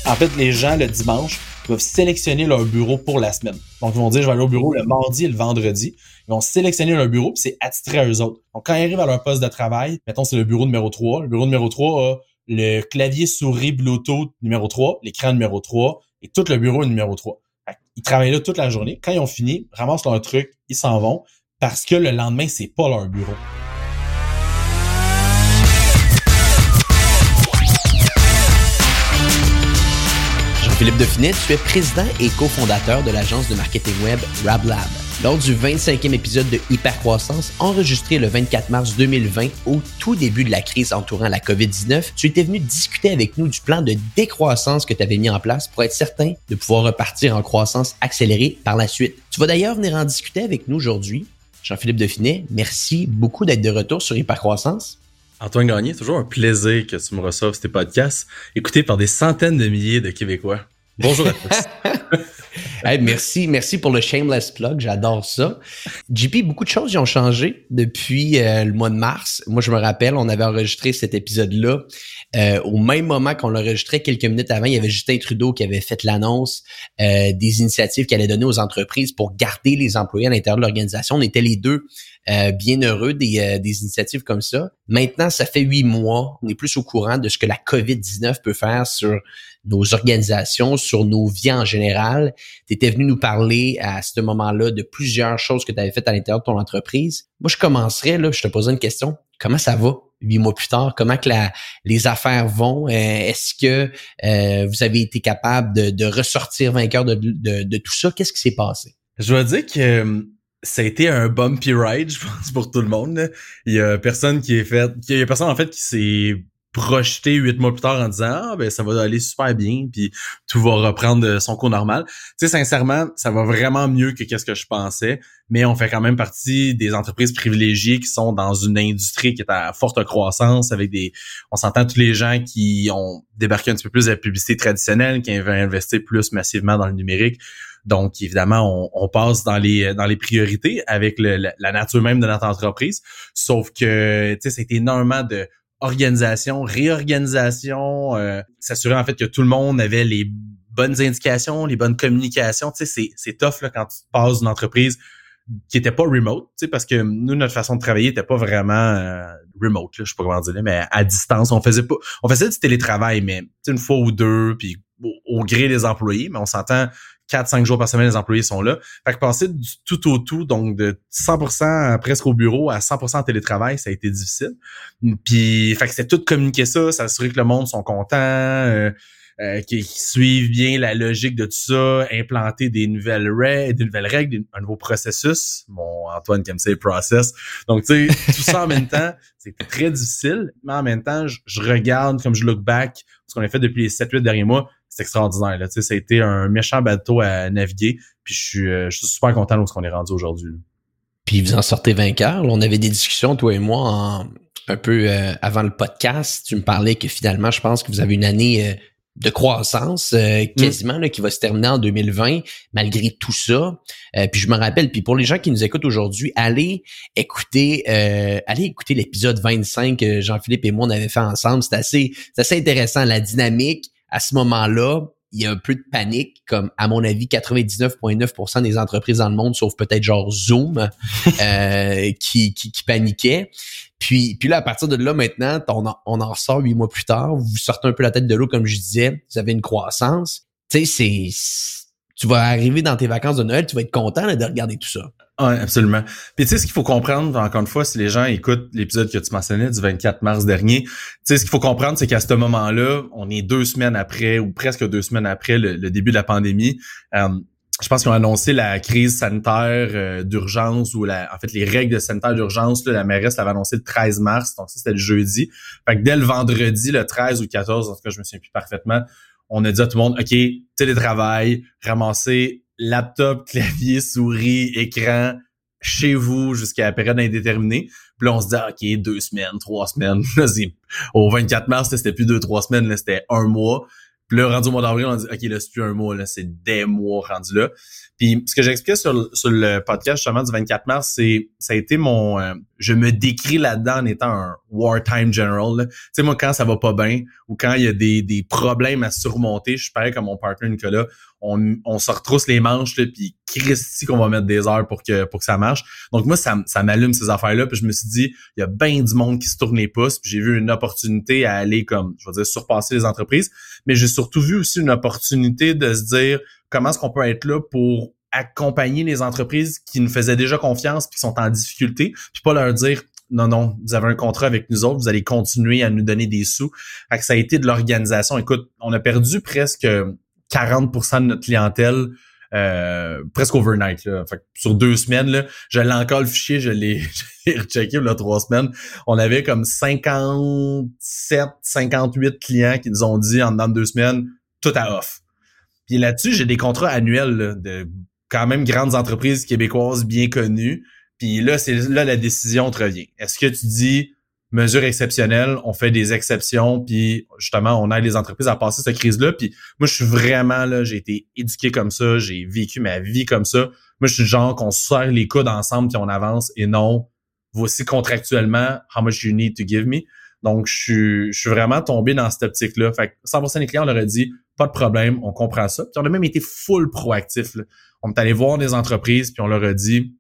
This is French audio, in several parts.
En fait, les gens, le dimanche, doivent sélectionner leur bureau pour la semaine. Donc, ils vont dire, je vais aller au bureau le mardi et le vendredi. Ils vont sélectionner leur bureau, puis c'est attitré à eux autres. Donc, quand ils arrivent à leur poste de travail, mettons, c'est le bureau numéro 3. Le bureau numéro 3 a le clavier souris Bluetooth numéro 3, l'écran numéro 3 et tout le bureau numéro 3. Ils travaillent là toute la journée. Quand ils ont fini, ramassent leur truc, ils s'en vont parce que le lendemain, c'est pas leur bureau. Philippe Dauphinet, tu es président et cofondateur de l'agence de marketing web RabLab. Lors du 25e épisode de Hypercroissance, enregistré le 24 mars 2020, au tout début de la crise entourant la COVID-19, tu étais venu discuter avec nous du plan de décroissance que tu avais mis en place pour être certain de pouvoir repartir en croissance accélérée par la suite. Tu vas d'ailleurs venir en discuter avec nous aujourd'hui. Jean-Philippe Dauphinet, merci beaucoup d'être de retour sur Hypercroissance. Antoine Gagné, toujours un plaisir que tu me reçoives ces podcasts, écoutés par des centaines de milliers de Québécois. Bonjour à tous. Hey, merci pour le shameless plug, j'adore ça. JP, beaucoup de choses ont changé depuis le mois de mars. Moi, je me rappelle, on avait enregistré cet épisode-là au même moment qu'on l'enregistrait quelques minutes avant. Il y avait Justin Trudeau qui avait fait l'annonce des initiatives qu'il allait donner aux entreprises pour garder les employés à l'intérieur de l'organisation. On était les deux bien heureux des initiatives comme ça. Maintenant, ça fait 8 mois. On est plus au courant de ce que la COVID-19 peut faire sur nos organisations, sur nos vies en général. Tu étais venu nous parler à ce moment-là de plusieurs choses que tu avais faites à l'intérieur de ton entreprise. Moi, je commencerais, là, je te posais une question. Comment ça va 8 mois plus tard? Comment que les affaires vont? Est-ce que vous avez été capable de ressortir vainqueur de tout ça? Qu'est-ce qui s'est passé? Je dois dire que ça a été un bumpy ride, je pense, pour tout le monde, là. Il y a personne en fait qui s'est projeté 8 mois plus tard en disant ça va aller super bien puis tout va reprendre son cours normal. Tu sais, sincèrement, ça va vraiment mieux que qu'est-ce que je pensais, mais on fait quand même partie des entreprises privilégiées qui sont dans une industrie qui est à forte croissance avec on s'entend tous les gens qui ont débarqué un petit peu plus de la publicité traditionnelle, qui avaient investi plus massivement dans le numérique. Donc, évidemment, on passe dans les priorités avec la nature même de notre entreprise. Sauf que, tu sais, c'était énormément de organisation, réorganisation, s'assurer en fait que tout le monde avait les bonnes indications, les bonnes communications. Tu sais, c'est tough là quand tu passes d'une entreprise qui était pas remote, tu sais, parce que nous, notre façon de travailler était pas vraiment remote, là, je sais pas comment dire, mais à distance. On faisait du télétravail, mais une fois ou deux, puis au gré des employés, mais on s'entend 4-5 jours par semaine, les employés sont là. Fait que passer du tout au tout, donc de 100% presque au bureau à 100% en télétravail, ça a été difficile. Puis, fait que c'est tout communiquer ça, s'assurer que le monde sont contents, qu'ils suivent bien la logique de tout ça, implanter des nouvelles règles, un nouveau processus. Mon Antoine qui aime ça, les process. Donc, tu sais, tout ça en même temps, c'était très difficile, mais en même temps, je regarde, comme je look back, ce qu'on a fait depuis les 7-8 derniers mois, c'est extraordinaire, là. Tu sais, ça a été un méchant bateau à naviguer, puis je suis super content de où on est rendu aujourd'hui, là. Puis vous en sortez vainqueur. Là, on avait des discussions, toi et moi, un peu avant le podcast. Tu me parlais que finalement, je pense que vous avez une année de croissance quasiment là, qui va se terminer en 2020 malgré tout ça. Puis je me rappelle, puis pour les gens qui nous écoutent aujourd'hui, allez écouter l'épisode 25 que Jean-Philippe et moi on avait fait ensemble. C'est assez intéressant, la dynamique. À ce moment-là, il y a un peu de panique, comme à mon avis 99,9% des entreprises dans le monde, sauf peut-être genre Zoom, qui paniquaient. Puis là, à partir de là, maintenant, on en ressort 8 mois plus tard, vous sortez un peu la tête de l'eau, comme je disais, vous avez une croissance. Tu sais, tu vas arriver dans tes vacances de Noël, tu vas être content là, de regarder tout ça. Oui, absolument. Puis tu sais, ce qu'il faut comprendre, encore une fois, si les gens écoutent l'épisode que tu mentionnais du 24 mars dernier, tu sais, ce qu'il faut comprendre, c'est qu'à ce moment-là, on est 2 semaines après, ou presque 2 semaines après le début de la pandémie. Je pense qu'ils ont annoncé la crise sanitaire d'urgence ou en fait les règles de sanitaire d'urgence. Là, la mairesse l'avait annoncé le 13 mars, donc ça c'était le jeudi. Fait que dès le vendredi, le 13 ou le 14, en tout cas je me souviens plus parfaitement, on a dit à tout le monde, OK, télétravail, ramasser laptop, clavier, souris, écran, chez vous jusqu'à la période indéterminée. Puis là, on se dit, OK, 2 semaines, 3 semaines. Là, au 24 mars, c'était plus 2-3 semaines, là, c'était 1 mois. Puis là, rendu au mois d'avril, on dit, OK, là, c'est plus un mois, là, c'est des mois rendus là. Puis ce que j'expliquais sur le podcast, justement, du 24 mars, ça a été je me décris là-dedans en étant un wartime general, là. Tu sais, moi, quand ça va pas bien ou quand il y a des problèmes à surmonter, je suis pareil comme mon partner Nicolas, on se retrousse les manches, là, puis Christy qu'on va mettre des heures pour que ça marche. Donc moi, ça m'allume ces affaires-là, puis je me suis dit, il y a bien du monde qui se tourne les pouces, puis j'ai vu une opportunité à aller comme, je vais dire, surpasser les entreprises, mais j'ai surtout vu aussi une opportunité de se dire comment est-ce qu'on peut être là pour accompagner les entreprises qui nous faisaient déjà confiance puis qui sont en difficulté, puis pas leur dire non, vous avez un contrat avec nous autres, vous allez continuer à nous donner des sous. Fait que ça a été de l'organisation. Écoute, on a perdu presque 40% de notre clientèle presque overnight, là. Fait que sur 2 semaines, là, je l'ai encore le fichier, je l'ai rechecké là 3 semaines. On avait comme 57, 58 clients qui nous ont dit en dedans de 2 semaines, tout à off. Puis là-dessus, j'ai des contrats annuels là, de quand même grandes entreprises québécoises bien connues. Puis là, c'est là la décision te revient. Est-ce que tu dis mesure exceptionnelle, on fait des exceptions, puis justement, on aide les entreprises à passer cette crise-là. Puis moi, je suis vraiment là, j'ai été éduqué comme ça, j'ai vécu ma vie comme ça. Moi, je suis le genre qu'on se serre les coudes ensemble puis on avance et non, voici contractuellement how much you need to give me. Donc, je suis vraiment tombé dans cette optique-là. Fait que 100% des clients, on leur a dit, pas de problème, on comprend ça. Puis on a même été full proactif, là. On est allé voir des entreprises puis on leur a dit,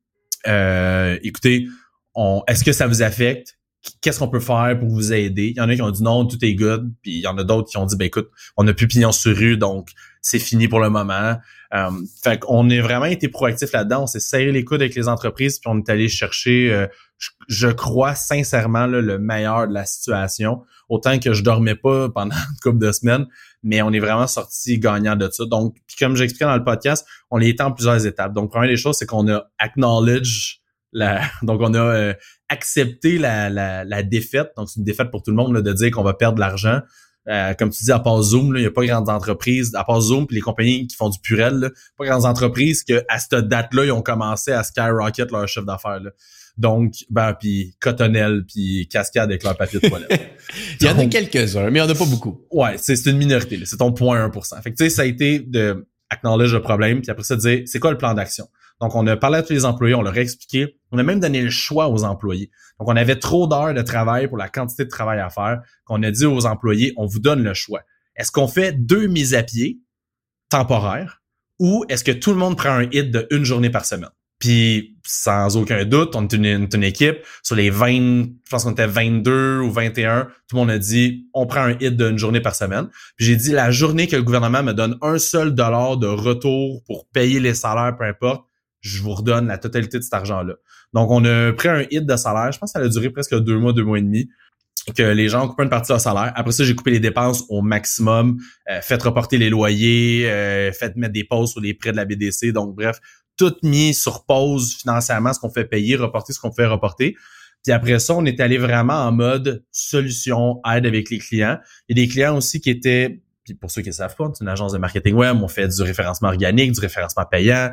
écoutez, est-ce que ça vous affecte? Qu'est-ce qu'on peut faire pour vous aider? Il y en a qui ont dit non, tout est good. Puis il y en a d'autres qui ont dit, ben écoute, on n'a plus pignon sur rue, donc c'est fini pour le moment. Fait qu'on a vraiment été proactif là-dedans. On s'est serré les coudes avec les entreprises, puis on est allé chercher, je crois sincèrement, là, le meilleur de la situation. Autant que je dormais pas pendant une couple de semaines, mais on est vraiment sorti gagnant de ça. Donc, puis comme j'expliquais dans le podcast, on est été en plusieurs étapes. Donc, première des choses, c'est qu'on a acknowledge donc on a accepté la défaite. Donc, c'est une défaite pour tout le monde là, de dire qu'on va perdre de l'argent. Comme tu dis, à part Zoom, il n'y a pas grandes entreprises, à part Zoom puis les compagnies qui font du Purel, là, pas grandes entreprises que à cette date-là, ils ont commencé à skyrocket leur chiffre d'affaires. Là. Donc, puis Cottonelle, puis Cascade avec leur papier de toilette. Il y en a quelques-uns, mais il n'y en a pas beaucoup. Ouais, c'est une minorité. Là, c'est ton 0.1%. Fait que tu sais, ça a été de acknowledge le problème, puis après ça, de dire, c'est quoi le plan d'action? Donc, on a parlé à tous les employés, on leur a expliqué. On a même donné le choix aux employés. Donc, on avait trop d'heures de travail pour la quantité de travail à faire qu'on a dit aux employés, on vous donne le choix. Est-ce qu'on fait 2 mises à pied temporaires ou est-ce que tout le monde prend un hit de 1 journée par semaine? Puis, sans aucun doute, on est une équipe. Sur les 20, je pense qu'on était 22 ou 21, tout le monde a dit, on prend un hit d'une journée par semaine. Puis j'ai dit, la journée que le gouvernement me donne $1 de retour pour payer les salaires, peu importe, je vous redonne la totalité de cet argent-là. Donc, on a pris un hit de salaire. Je pense que ça a duré presque 2 mois, 2 mois et demi, que les gens ont coupé une partie de leur salaire. Après ça, j'ai coupé les dépenses au maximum, fait reporter les loyers, fait mettre des pauses sur les prêts de la BDC. Donc, bref, tout mis sur pause financièrement, ce qu'on fait payer, reporter ce qu'on fait reporter. Puis après ça, on est allé vraiment en mode solution, aide avec les clients. Il y a des clients aussi qui étaient... Puis pour ceux qui ne savent pas, c'est une agence de marketing web, on fait du référencement organique, du référencement payant.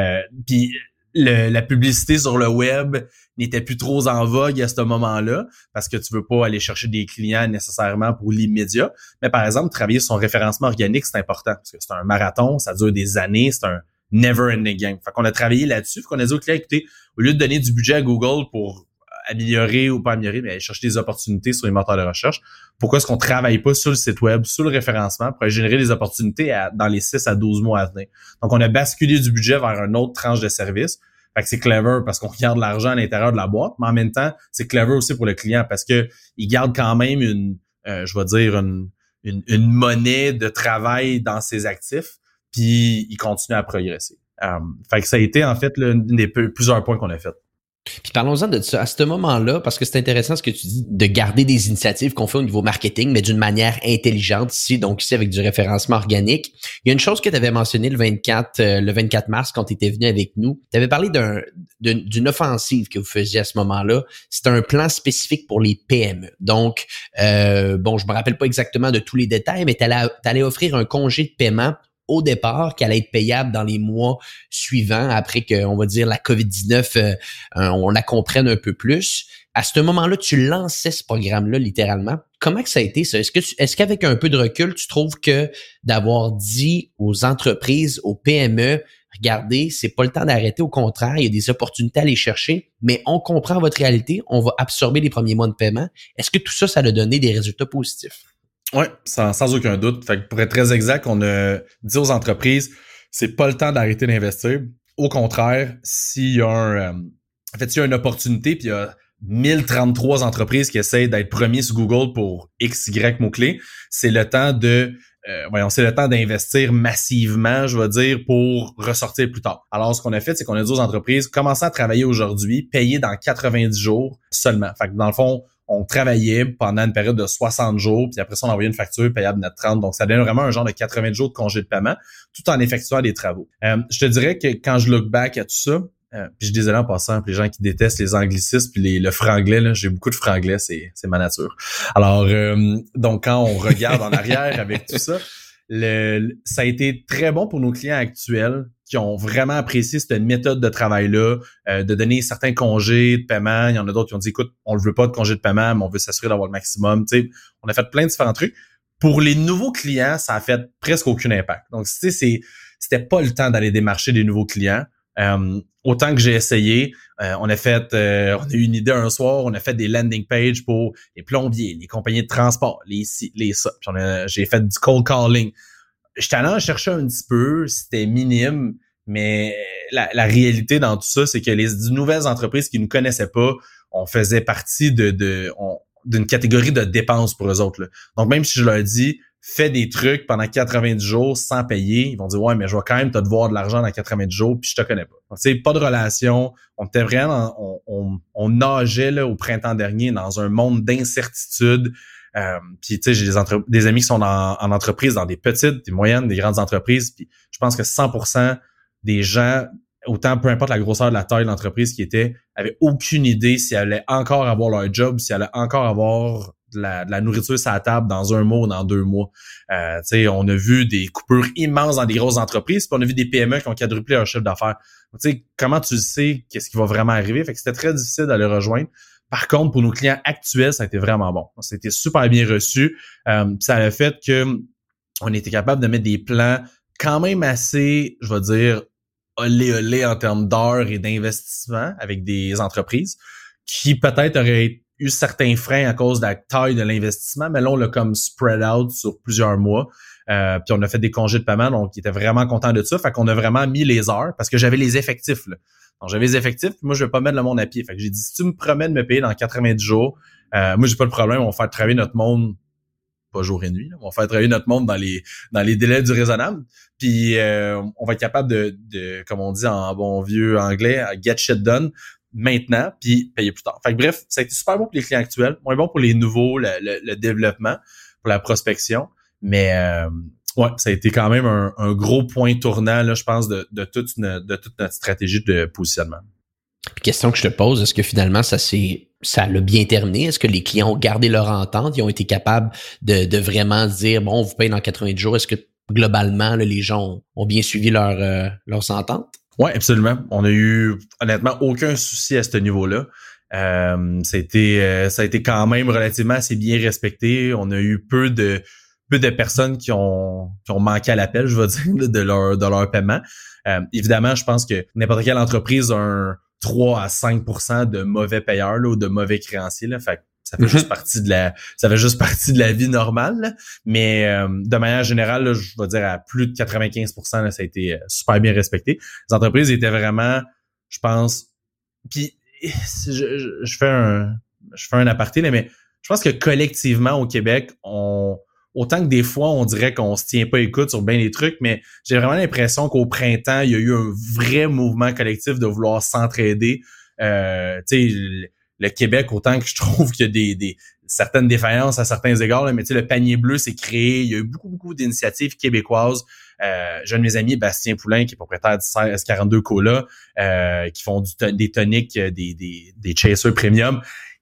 Puis la publicité sur le web n'était plus trop en vogue à ce moment-là parce que tu veux pas aller chercher des clients nécessairement pour l'immédiat. Mais par exemple, travailler sur son référencement organique, c'est important parce que c'est un marathon, ça dure des années, c'est un never-ending game. Fait qu'on a travaillé là-dessus, fait qu'on a dit aux clients, écoutez, au lieu de donner du budget à Google pour améliorer ou pas améliorer, mais aller chercher des opportunités sur les moteurs de recherche. Pourquoi est-ce qu'on travaille pas sur le site web, sur le référencement pour générer des opportunités dans les 6 à 12 mois à venir? Donc, on a basculé du budget vers une autre tranche de service. Fait que c'est clever parce qu'on garde l'argent à l'intérieur de la boîte, mais en même temps, c'est clever aussi pour le client parce que il garde quand même une monnaie de travail dans ses actifs, puis il continue à progresser. Fait que ça a été en fait l'un des plusieurs points qu'on a fait. Puis parlons-en de ça à ce moment-là, parce que c'est intéressant ce que tu dis, de garder des initiatives qu'on fait au niveau marketing, mais d'une manière intelligente ici, donc ici avec du référencement organique. Il y a une chose que tu avais mentionné le 24 mars quand tu étais venu avec nous. Tu avais parlé d'une offensive que vous faisiez à ce moment-là. C'était un plan spécifique pour les PME. Donc, je me rappelle pas exactement de tous les détails, mais tu allais offrir un congé de paiement au départ qu'elle allait être payable dans les mois suivants après que, on va dire, la COVID-19, on la comprenne un peu plus. À ce moment-là, tu lançais ce programme-là littéralement. Comment que ça a été ça? Est-ce qu'avec un peu de recul, tu trouves que d'avoir dit aux entreprises, aux PME, regardez, c'est pas le temps d'arrêter, au contraire, il y a des opportunités à aller chercher, mais on comprend votre réalité, on va absorber les premiers mois de paiement. Est-ce que tout ça, ça a donné des résultats positifs? Oui, sans aucun doute. Fait que pour être très exact, on a dit aux entreprises, c'est pas le temps d'arrêter d'investir. Au contraire, s'il y a s'il y a une opportunité, puis il y a 1033 entreprises qui essayent d'être premiers sur Google pour X, Y mots-clés, c'est le temps c'est le temps d'investir massivement, je vais dire, pour ressortir plus tard. Alors, ce qu'on a fait, c'est qu'on a dit aux entreprises, commencez à travailler aujourd'hui, payez dans 90 jours seulement. Fait que dans le fond, on travaillait pendant une période de 60 jours, puis après ça, on envoyait une facture payable net 30. Donc, ça donne vraiment un genre de 80 jours de congé de paiement, tout en effectuant des travaux. Je te dirais que quand je look back à tout ça, puis je suis désolé en passant, pour les gens qui détestent les anglicismes puis le franglais, là, j'ai beaucoup de franglais, c'est ma nature. Alors, donc quand on regarde en arrière avec tout ça, ça a été très bon pour nos clients actuels qui ont vraiment apprécié cette méthode de travail-là, de donner certains congés de paiement. Il y en a d'autres qui ont dit, écoute, on ne veut pas de congé de paiement, mais on veut s'assurer d'avoir le maximum. Tu sais, on a fait plein de différents trucs. Pour les nouveaux clients, ça a fait presque aucun impact. Donc, tu sais, c'était pas le temps d'aller démarcher des nouveaux clients. Autant que j'ai essayé, on a eu une idée un soir, on a fait des landing pages pour les plombiers, les compagnies de transport, les ci, les ça. Puis j'ai fait du cold calling. J'étais allé en chercher un petit peu, c'était minime, mais la réalité dans tout ça, c'est que les nouvelles entreprises qui nous connaissaient pas, on faisait partie d'une catégorie de dépenses pour eux autres, là. Donc même si je leur dis fais des trucs pendant 90 jours sans payer, ils vont dire ouais, mais je vais quand même te devoir de l'argent dans 90 jours, puis je te connais pas. Donc, tu sais, pas de relation. On était vraiment, on nageait là au printemps dernier dans un monde d'incertitude. Puis tu sais, j'ai des amis qui sont en entreprise, dans des petites, des moyennes, des grandes entreprises. Puis je pense que 100% des gens, autant peu importe la grosseur de la taille de l'entreprise qui était, avaient aucune idée s'ils allaient encore avoir leur job, s'ils allaient encore avoir de la nourriture sur la table dans un mois ou dans 2 mois. Tu sais, on a vu des coupures immenses dans des grosses entreprises, puis on a vu des PME qui ont quadruplé leur chiffre d'affaires. Tu sais, comment tu sais qu'est-ce qui va vraiment arriver? Fait que c'était très difficile d'aller rejoindre. Par contre, pour nos clients actuels, ça a été vraiment bon. C'était super bien reçu. Ça a fait que on était capable de mettre des plans quand même assez, je vais dire, olé en termes d'heures et d'investissement avec des entreprises qui peut-être auraient eu certains freins à cause de la taille de l'investissement, mais là, on l'a comme spread out sur plusieurs mois. Puis on a fait des congés de paiement, donc ils étaient vraiment contents de ça. Fait qu'on a vraiment mis les heures parce que j'avais les effectifs, là. Donc j'avais les effectifs, puis moi, je vais pas mettre le monde à pied. Fait que j'ai dit, si tu me promets de me payer dans 90 jours, moi, j'ai pas de problème, on va faire travailler notre monde, pas jour et nuit, là. On va faire travailler notre monde dans les délais du raisonnable. Puis on va être capable de, comme on dit en bon vieux anglais, get shit done maintenant, puis payer plus tard. Fait que bref, ça a été super bon pour les clients actuels, moins bon pour les nouveaux, le développement, pour la prospection, mais ouais, ça a été quand même un gros point tournant, là, je pense, de toute notre stratégie de positionnement. Puis question que je te pose, est-ce que finalement ça l'a bien terminé? Est-ce que les clients ont gardé leur entente? Ils ont été capables de vraiment dire, bon, on vous paye dans 90 jours. Est-ce que globalement, là, les gens ont bien suivi leurs ententes? Oui, absolument. On a eu honnêtement aucun souci à ce niveau-là. Ça a été quand même relativement assez bien respecté. On a eu peu de personnes qui ont manqué à l'appel, je vais dire, de leur paiement. Évidemment, je pense que n'importe quelle entreprise a un 3 à 5% de mauvais payeurs là, ou de mauvais créanciers. Là. Fait que ça fait juste partie de la vie normale. Là. Mais de manière générale, là, je vais dire à plus de 95%, là, ça a été super bien respecté. Les entreprises étaient vraiment, je pense. Puis je fais un aparté, là, mais je pense que collectivement au Québec, autant que des fois, on dirait qu'on se tient pas écoute sur bien des trucs, mais j'ai vraiment l'impression qu'au printemps, il y a eu un vrai mouvement collectif de vouloir s'entraider. Tu sais, le Québec, autant que je trouve qu'il y a des certaines défaillances à certains égards, là, mais tu sais, le panier bleu s'est créé. Il y a eu beaucoup d'initiatives québécoises. J'ai un de mes amis, Bastien Poulain, qui est propriétaire du S42 Cola, qui font des toniques, des chasers premium.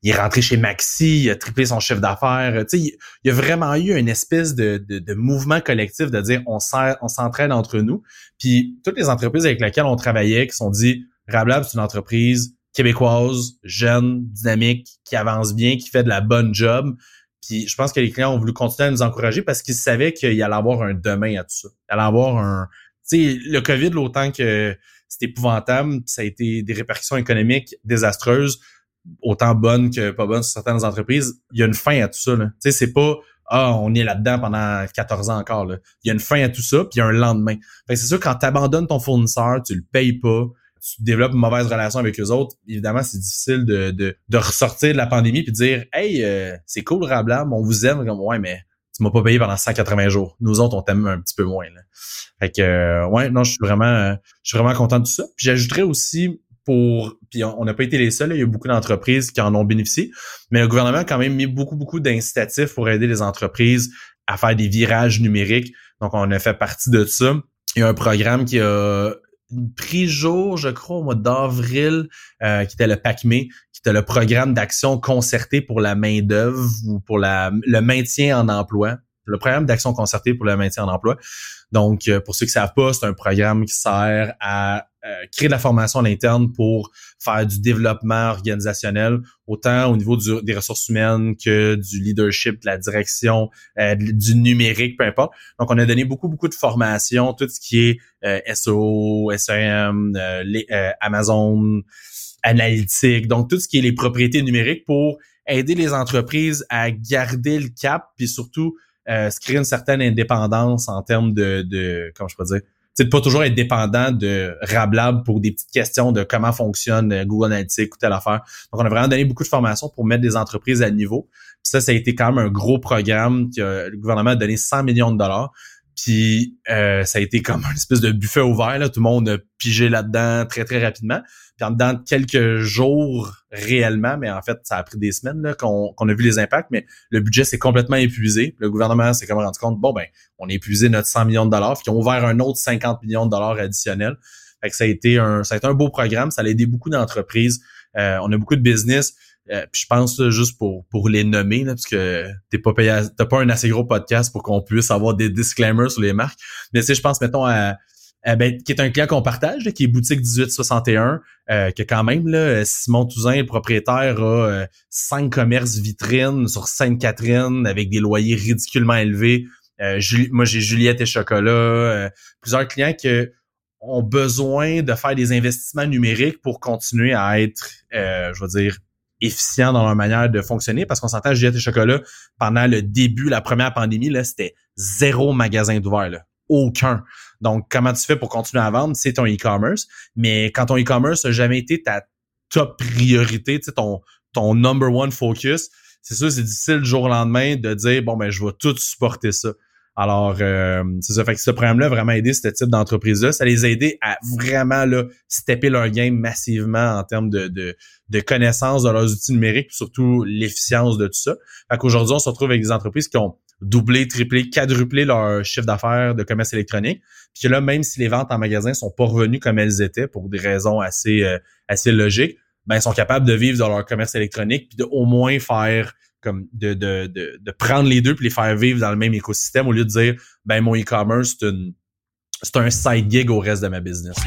est rentré chez Maxi, il a triplé son chiffre d'affaires. Tu sais, il y a vraiment eu une espèce de mouvement collectif de dire on s'entraide entre nous. Puis toutes les entreprises avec lesquelles on travaillait qui se sont dit Rablab, c'est une entreprise québécoise, jeune, dynamique, qui avance bien, qui fait de la bonne job. Puis je pense que les clients ont voulu continuer à nous encourager parce qu'ils savaient qu'il y allait avoir un demain à tout ça. Il allait avoir un... Tu sais, le COVID, l'autant que c'était épouvantable, ça a été des répercussions économiques désastreuses, autant bonnes que pas bonnes sur certaines entreprises. Il y a une fin à tout ça, là. Tu sais, c'est pas on est là-dedans pendant 14 ans encore, là. Il y a une fin à tout ça, puis il y a un lendemain. Fait que c'est sûr, quand tu abandonnes ton fournisseur, tu le payes pas, tu développes une mauvaise relation avec eux autres, évidemment, c'est difficile de ressortir de la pandémie puis de dire Hey, c'est cool, Rablab, on vous aime. Comme, ouais, mais tu m'as pas payé pendant 180 jours. Nous autres, on t'aime un petit peu moins, là. Fait que ouais, non, je suis vraiment content de tout ça. Puis j'ajouterais aussi puis on n'a pas été les seuls, là, il y a beaucoup d'entreprises qui en ont bénéficié, mais le gouvernement a quand même mis beaucoup d'incitatifs pour aider les entreprises à faire des virages numériques. Donc on a fait partie de ça. Il y a un programme qui a pris jour, je crois, au mois d'avril, qui était le PACME, qui était le programme d'action concertée pour la main-d'œuvre ou pour le maintien en emploi. Le programme d'action concertée pour le maintien en emploi. Donc, pour ceux qui ne savent pas, c'est un programme qui sert à créer de la formation à l'interne pour faire du développement organisationnel, autant au niveau des ressources humaines que du leadership, de la direction, du numérique, peu importe. Donc, on a donné beaucoup de formations, tout ce qui est SEO, SEM, Amazon, analytique, donc tout ce qui est les propriétés numériques pour aider les entreprises à garder le cap, puis surtout se créer une certaine indépendance en termes de comment je peux dire, tu sais, de pas toujours être dépendant de Rablab pour des petites questions de comment fonctionne Google Analytics ou telle affaire. Donc, on a vraiment donné beaucoup de formations pour mettre des entreprises à niveau. Puis ça a été quand même un gros programme que le gouvernement a donné 100 millions de dollars. Puis ça a été comme une espèce de buffet ouvert, là. Tout le monde a pigé là-dedans très rapidement. Puis en dedans de quelques jours réellement, mais en fait, ça a pris des semaines là, qu'on a vu les impacts, mais le budget s'est complètement épuisé. Le gouvernement s'est comme rendu compte, on a épuisé notre 100 millions de dollars, puis ils ont ouvert un autre 50 millions de dollars additionnels. Fait que ça a été un beau programme, ça a aidé beaucoup d'entreprises. On a beaucoup de business. Puis je pense là, juste pour les nommer, là, parce que t'as pas un assez gros podcast pour qu'on puisse avoir des disclaimers sur les marques. Mais tu sais, je pense, mettons, qui est un client qu'on partage, là, qui est Boutique 1861, que quand même, là, Simon Touzin, le propriétaire, a 5 commerces vitrines sur Sainte-Catherine avec des loyers ridiculement élevés. Moi, j'ai Juliette et Chocolat, plusieurs clients qui ont besoin de faire des investissements numériques pour continuer à être, je veux dire, efficients dans leur manière de fonctionner, parce qu'on s'entend, Juliette et Chocolat, pendant le début, la première pandémie, là, c'était 0 magasin d'ouvert, là. Aucun. Donc, comment tu fais pour continuer à vendre? C'est ton e-commerce. Mais quand ton e-commerce n'a jamais été ta top priorité, tu sais, ton number one focus, c'est sûr, c'est difficile du jour au lendemain de dire, je vais tout supporter ça. Alors, c'est ça. Fait que ce programme-là a vraiment aidé ce type d'entreprise-là. Ça les a aidés à vraiment là, stepper leur game massivement en termes de connaissance de leurs outils numériques, puis surtout l'efficience de tout ça. Fait qu'aujourd'hui, on se retrouve avec des entreprises qui ont doublé, triplé, quadruplé leur chiffre d'affaires de commerce électronique. Puis que là, même si les ventes en magasin sont pas revenues comme elles étaient pour des raisons assez logiques, ils sont capables de vivre dans leur commerce électronique puis de au moins faire comme de prendre les deux puis les faire vivre dans le même écosystème au lieu de dire mon e-commerce c'est un side gig au reste de ma business.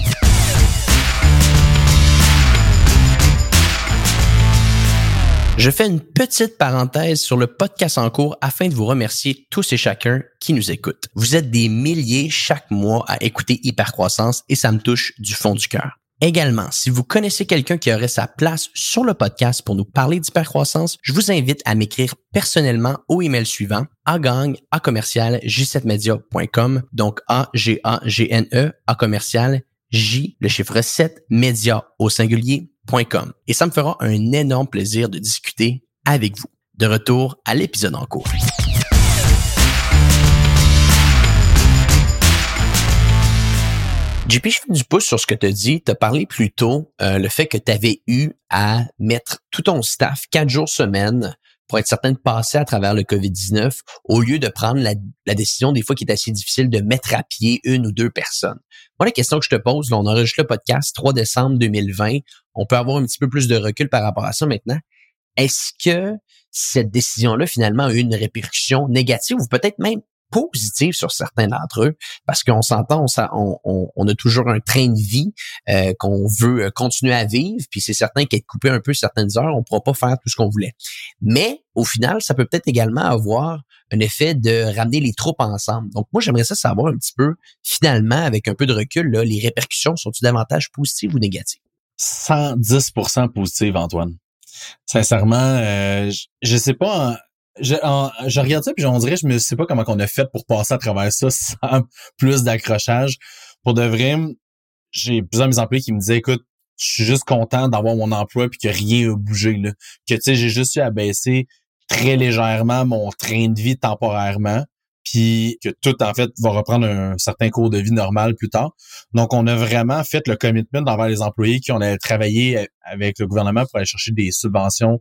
Je fais une petite parenthèse sur le podcast en cours afin de vous remercier tous et chacun qui nous écoutent. Vous êtes des milliers chaque mois à écouter Hypercroissance et ça me touche du fond du cœur. Également, si vous connaissez quelqu'un qui aurait sa place sur le podcast pour nous parler d'hypercroissance, je vous invite à m'écrire personnellement au email suivant agang@j7media.com, donc AGAGNE @J, le chiffre 7, média au singulier.com. Et ça me fera un énorme plaisir de discuter avec vous. De retour à l'épisode en cours. JP, je fais du pouce sur ce que tu as dit. Tu as parlé plus tôt le fait que tu avais eu à mettre tout ton staff 4 jours semaine pour être certain de passer à travers le COVID-19 au lieu de prendre la décision des fois qui est assez difficile de mettre à pied 1 ou 2 personnes. Moi, la question que je te pose, là, on enregistre le podcast 3 décembre 2020. On peut avoir un petit peu plus de recul par rapport à ça maintenant. est-ce que cette décision-là, finalement, a eu une répercussion négative ou peut-être même positive sur certains d'entre eux? Parce qu'on s'entend, on a toujours un train de vie qu'on veut continuer à vivre, puis c'est certain qu'être coupé un peu certaines heures, on ne pourra pas faire tout ce qu'on voulait. Mais au final, ça peut peut-être également avoir un effet de ramener les troupes ensemble. Donc moi, j'aimerais ça savoir un petit peu, finalement, avec un peu de recul, là, les répercussions sont-ils davantage positives ou négatives? 110% positive, Antoine. Sincèrement, je sais pas. Je regarde ça puis on dirait je me sais pas comment on a fait pour passer à travers ça sans plus d'accrochage. Pour de vrai, j'ai plusieurs de mes employés qui me disaient écoute, je suis juste content d'avoir mon emploi puis que rien a bougé là. Que tu sais, j'ai juste eu à baisser très légèrement mon train de vie temporairement. Puis que tout, en fait, va reprendre un certain cours de vie normal plus tard. Donc, on a vraiment fait le commitment envers les employés qui on allait travailler avec le gouvernement pour aller chercher des subventions,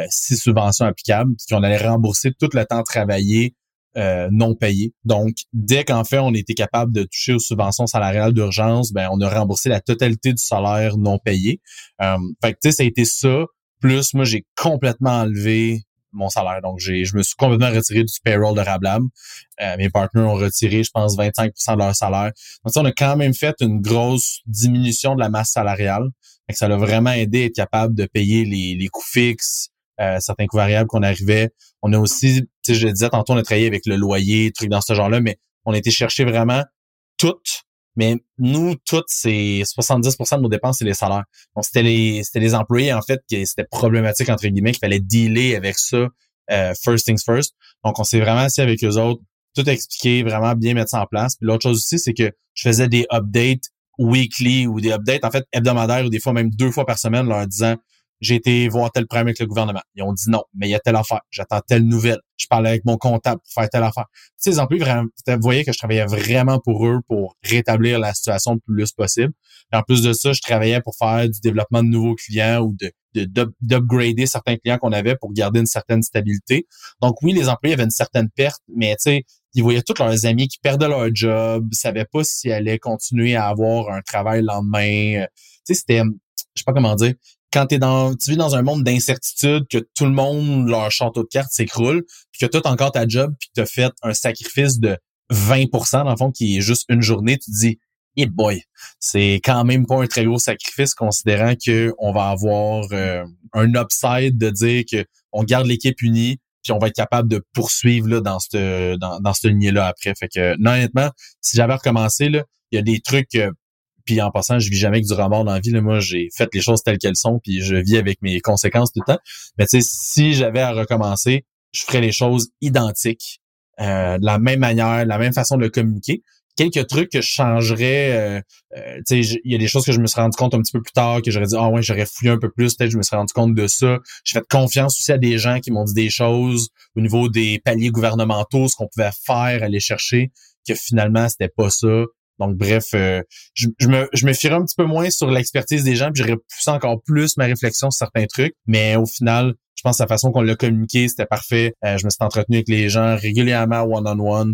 6 subventions applicables, puis qu'on allait rembourser tout le temps travaillé non payé. Donc, dès qu'en fait, on était capable de toucher aux subventions salariales d'urgence, ben on a remboursé la totalité du salaire non payé. Fait que, tu sais, ça a été ça. Plus, moi, j'ai complètement enlevé mon salaire. Donc, je me suis complètement retiré du payroll de Rablab. Mes partenaires ont retiré, je pense, 25% de leur salaire. Donc, ça, on a quand même fait une grosse diminution de la masse salariale. Fait que ça l'a vraiment aidé à être capable de payer les coûts fixes, certains coûts variables qu'on arrivait. On a aussi, tu sais, je le disais tantôt, on a travaillé avec le loyer, trucs dans ce genre-là, mais on a été chercher vraiment toutes. Mais nous, toutes, c'est 70% de nos dépenses, c'est les salaires. Donc, c'était les employés, en fait, qui c'était problématique, entre guillemets, qu'il fallait dealer avec ça, first things first. Donc, on s'est vraiment assis avec eux autres, tout expliqué, vraiment bien mettre ça en place. Puis l'autre chose aussi, c'est que je faisais des updates weekly ou des updates, en fait, hebdomadaires ou des fois même 2 fois par semaine, leur disant j'ai été voir tel problème avec le gouvernement. Ils ont dit non, mais il y a telle affaire. J'attends telle nouvelle. Je parlais avec mon comptable pour faire telle affaire. Tu sais, les employés, vraiment, vous voyez que je travaillais vraiment pour eux pour rétablir la situation le plus possible. Et en plus de ça, je travaillais pour faire du développement de nouveaux clients ou d'upgrader certains clients qu'on avait pour garder une certaine stabilité. Donc oui, les employés avaient une certaine perte, mais tu sais, ils voyaient tous leurs amis qui perdaient leur job, savaient pas s'ils allaient continuer à avoir un travail le lendemain. Tu sais, c'était, je sais pas comment dire, quand tu vis dans un monde d'incertitude, que tout le monde, leur château de cartes s'écroule, puis que toi, t'as encore ta job, puis que t'as fait un sacrifice de 20%, dans le fond, qui est juste une journée, tu te dis, hey boy, c'est quand même pas un très gros sacrifice, considérant que on va avoir un upside de dire que on garde l'équipe unie, puis on va être capable de poursuivre là, dans cette lignée-là après. Fait que, non, honnêtement, si j'avais recommencé, là, il y a des trucs... puis en passant, je vis jamais avec du remords dans la vie. Là. Moi, j'ai fait les choses telles qu'elles sont, puis je vis avec mes conséquences tout le temps. Mais tu sais, si j'avais à recommencer, je ferais les choses identiques, de la même manière, de la même façon de communiquer. Quelques trucs que je changerais, tu sais, il y a des choses que je me suis rendu compte un petit peu plus tard, que j'aurais dit, ah ouais, j'aurais fouillé un peu plus, peut-être je me suis rendu compte de ça. J'ai fait confiance aussi à des gens qui m'ont dit des choses au niveau des paliers gouvernementaux, ce qu'on pouvait faire, aller chercher, que finalement, c'était pas ça. Donc, bref, je me fierais un petit peu moins sur l'expertise des gens, puis j'aurais poussé encore plus ma réflexion sur certains trucs. Mais au final, je pense que la façon qu'on l'a communiqué, c'était parfait. Je me suis entretenu avec les gens régulièrement one-on-one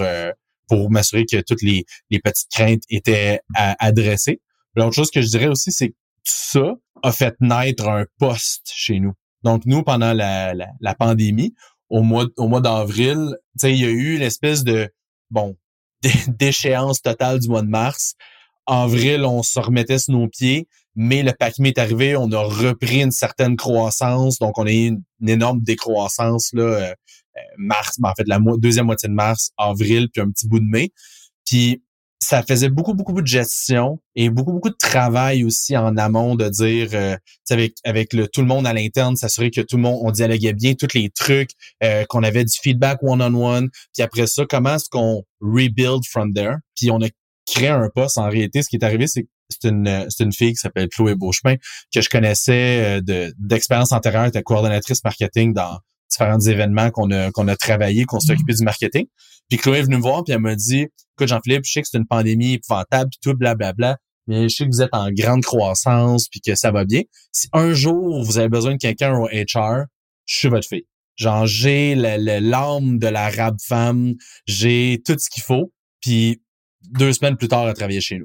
pour m'assurer que toutes les petites craintes étaient adressées. L'autre chose que je dirais aussi, c'est que tout ça a fait naître un poste chez nous. Donc, nous, pendant la pandémie, au mois d'avril, tu sais, il y a eu l'espèce de, d'échéance totale du mois de mars. En avril, on se remettait sur nos pieds, mais le PACME est arrivé, on a repris une certaine croissance, donc on a eu une énorme décroissance là, mars, en fait la deuxième moitié de mars, avril, puis un petit bout de mai. Puis ça faisait beaucoup de gestion et beaucoup de travail aussi en amont de dire avec tout le monde à l'interne, s'assurer que tout le monde, on dialoguait bien, tous les trucs, qu'on avait du feedback one-on-one. Puis après ça, comment est-ce qu'on rebuild from there? Puis on a créé un poste. En réalité, ce qui est arrivé, c'est une fille qui s'appelle Chloé Beauchemin, que je connaissais d'expérience antérieure, elle était coordonnatrice marketing dans différents événements qu'on a travaillé, qu'on s'est occupé du marketing. Puis Chloé est venue me voir, puis elle m'a dit, écoute Jean-Philippe, je sais que c'est une pandémie épouvantable, puis tout, blablabla, mais je sais que vous êtes en grande croissance, puis que ça va bien. Si un jour, vous avez besoin de quelqu'un au HR, je suis votre fille. Genre, j'ai l'âme de la rab femme, j'ai tout ce qu'il faut, puis 2 semaines plus tard, elle travaillait chez nous.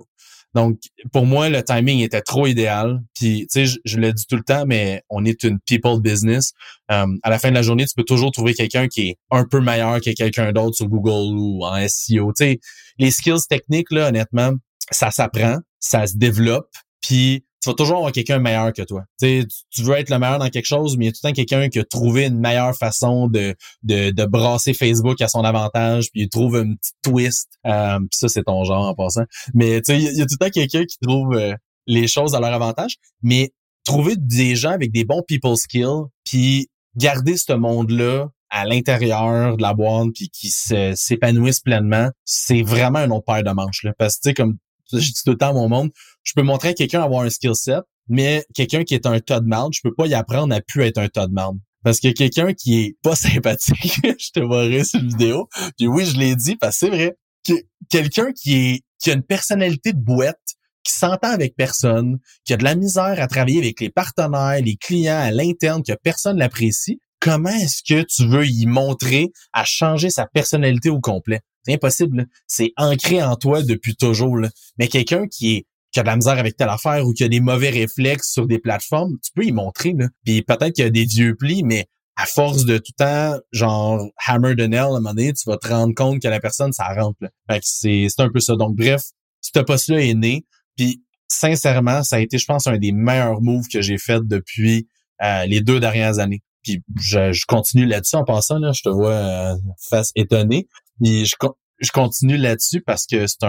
Donc, pour moi, le timing était trop idéal. Puis, tu sais, je le dis tout le temps, mais on est une people business. À la fin de la journée, tu peux toujours trouver quelqu'un qui est un peu meilleur que quelqu'un d'autre sur Google ou en SEO. Tu sais, les skills techniques, là, honnêtement, ça s'apprend, ça se développe. Puis, tu vas toujours avoir quelqu'un meilleur que toi. Tu sais, tu veux être le meilleur dans quelque chose, mais il y a tout le temps quelqu'un qui a trouvé une meilleure façon de brasser Facebook à son avantage, puis il trouve un petit twist. Puis ça, c'est ton genre en passant. Mais tu sais, il y a tout le temps quelqu'un qui trouve les choses à leur avantage. Mais trouver des gens avec des bons people skills, puis garder ce monde-là à l'intérieur de la boîte, puis qui s'épanouissent pleinement, c'est vraiment un autre paire de manches. Là. Parce que tu sais, comme je dis tout le temps à mon monde, je peux montrer à quelqu'un avoir un skill set, mais quelqu'un qui est un tas de marde, je peux pas y apprendre à plus être un tas de marde. Parce que quelqu'un qui est pas sympathique, je te verrai sur une vidéo, puis oui, je l'ai dit, parce que c'est vrai, quelqu'un qui a une personnalité de bouette, qui s'entend avec personne, qui a de la misère à travailler avec les partenaires, les clients à l'interne, que personne l'apprécie, comment est-ce que tu veux y montrer à changer sa personnalité au complet? C'est impossible. Là. C'est ancré en toi depuis toujours. Là. Mais quelqu'un qui a de la misère avec telle affaire ou qui a des mauvais réflexes sur des plateformes, tu peux y montrer. Là. Puis peut-être qu'il y a des vieux plis, mais à force de tout temps, genre hammer the nail, à un moment donné, tu vas te rendre compte que la personne, ça rentre. Là. Fait que c'est un peu ça. Donc bref, ce poste-là est né. Puis sincèrement, ça a été, je pense, un des meilleurs moves que j'ai fait depuis les 2 dernières années. Puis je continue là-dessus en passant, là, je te vois face étonnée. Puis je continue là-dessus parce que c'est